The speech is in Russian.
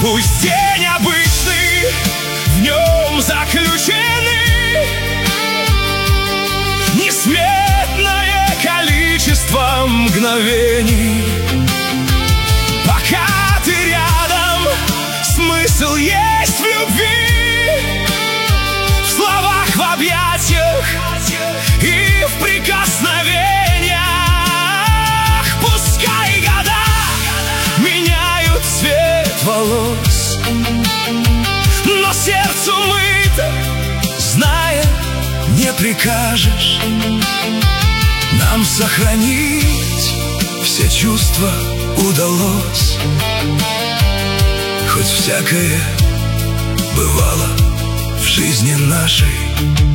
Пусть день обычный, в нем заключены несметное количество мгновений. Пока ты рядом, смысл есть в любви, в словах, в объятиях и в прикосновениях. Пускай года меняют цвет волос, но сердцу мыто, зная, не прикажешь нам сохранить все чувства удалось. Хоть всякое бывало в жизни нашей,